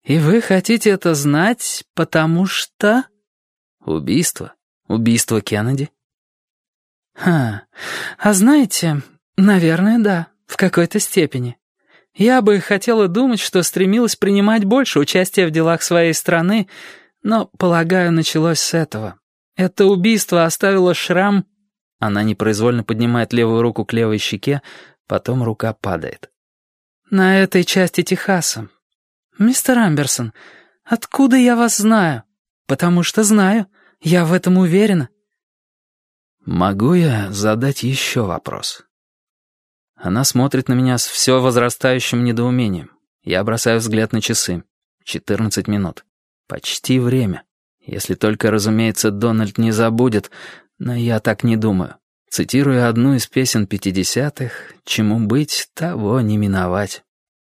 «И вы хотите это знать, потому что...» «Убийство. Убийство Кеннеди». «А знаете, наверное, да, в какой-то степени. Я бы хотела думать, что стремилась принимать больше участия в делах своей страны, но, полагаю, началось с этого. Это убийство оставило шрам...» Она непроизвольно поднимает левую руку к левой щеке, потом рука падает. «На этой части Техаса. Мистер Амберсон, откуда я вас знаю? Потому что знаю, я в этом уверена». «Могу я задать еще вопрос?» Она смотрит на меня с все возрастающим недоумением. Я бросаю взгляд на часы. 14 минут. Почти время. Если только, разумеется, Дональд не забудет, но я так не думаю. Цитируя одну из песен 50-х, «Чему быть, того не миновать».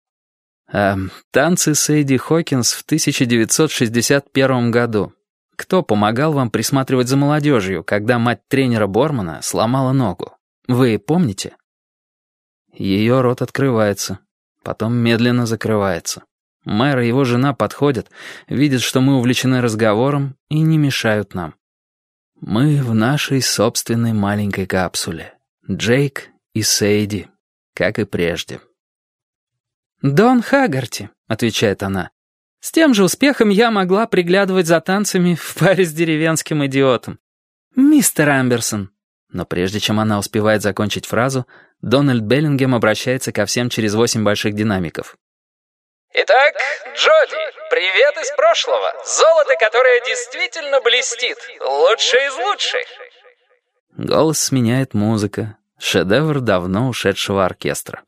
Танцы Сейди Хокинс в 1961 году. Кто помогал вам присматривать за молодежью, когда мать тренера Бормана сломала ногу? Вы помните? Ее рот открывается, потом медленно закрывается. Мэр и его жена подходят, видят, что мы увлечены разговором и не мешают нам. Мы в нашей собственной маленькой капсуле. Джейк и Сейди, как и прежде. «Дон Хаггарти», — отвечает она. «С тем же успехом я могла приглядывать за танцами в паре с деревенским идиотом. Мистер Амберсон». Но прежде чем она успевает закончить фразу, Дональд Беллингем обращается ко всем через 8 больших динамиков. «Итак, Джоди, привет из прошлого. Золото, которое действительно блестит. Лучшее из лучших». Голос сменяет музыка. Шедевр давно ушедшего оркестра.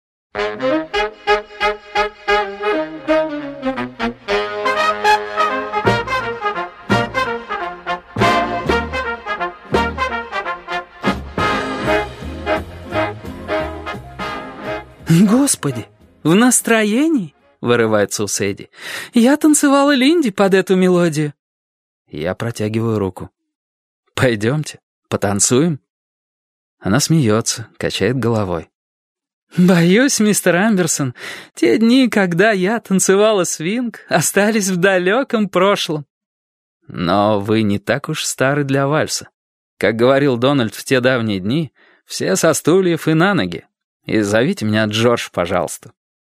«Господи, в настроении?» — вырывается у Сейди. «Я танцевала Линди под эту мелодию». Я протягиваю руку. «Пойдемте, потанцуем?» Она смеется, качает головой. «Боюсь, мистер Амберсон, те дни, когда я танцевала свинг, остались в далеком прошлом». «Но вы не так уж стары для вальса. Как говорил Дональд в те давние дни, все со стульев и на ноги. И зовите меня Джордж, пожалуйста».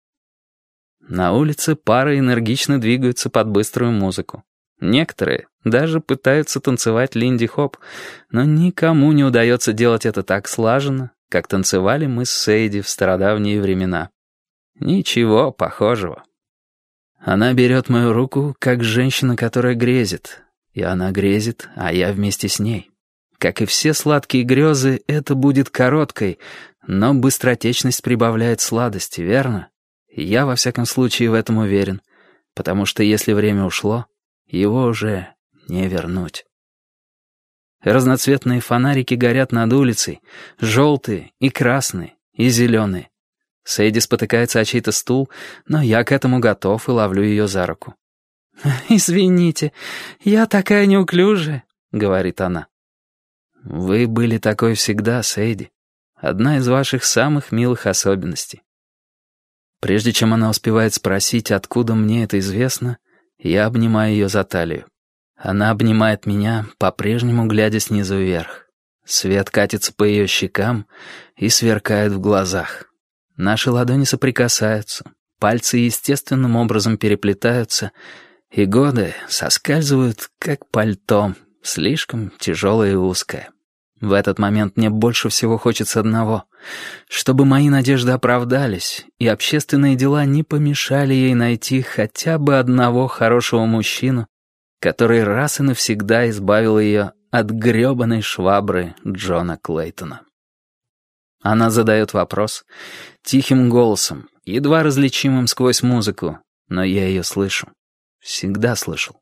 На улице пары энергично двигаются под быструю музыку. Некоторые даже пытаются танцевать линди-хоп, но никому не удается делать это так слаженно, как танцевали мы с Сейди в стародавние времена. Ничего похожего. Она берет мою руку, как женщина, которая грезит. И она грезит, а я вместе с ней. Как и все сладкие грезы, это будет короткой, но быстротечность прибавляет сладости, верно? Я, во всяком случае, в этом уверен, потому что если время ушло, его уже не вернуть. Разноцветные фонарики горят над улицей, желтые и красные, и зеленые. Сейди спотыкается о чей-то стул, но я к этому готов и ловлю ее за руку. «Извините, я такая неуклюжая», — говорит она. «Вы были такой всегда, Сейди. Одна из ваших самых милых особенностей». Прежде чем она успевает спросить, откуда мне это известно, я обнимаю ее за талию. Она обнимает меня, по-прежнему глядя снизу вверх. Свет катится по ее щекам и сверкает в глазах. Наши ладони соприкасаются, пальцы естественным образом переплетаются, и годы соскальзывают, как пальто, слишком тяжелое и узкое. В этот момент мне больше всего хочется одного — чтобы мои надежды оправдались, и общественные дела не помешали ей найти хотя бы одного хорошего мужчину, который раз и навсегда избавил ее от грёбаной швабры Джона Клейтона. Она задает вопрос тихим голосом, едва различимым сквозь музыку, но я ее слышу. Всегда слышал.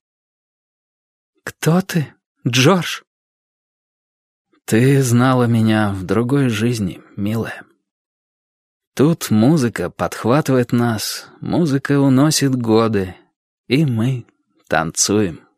«Кто ты, Джордж?» «Ты знала меня в другой жизни, милая. Тут музыка подхватывает нас, музыка уносит годы, и мы танцуем».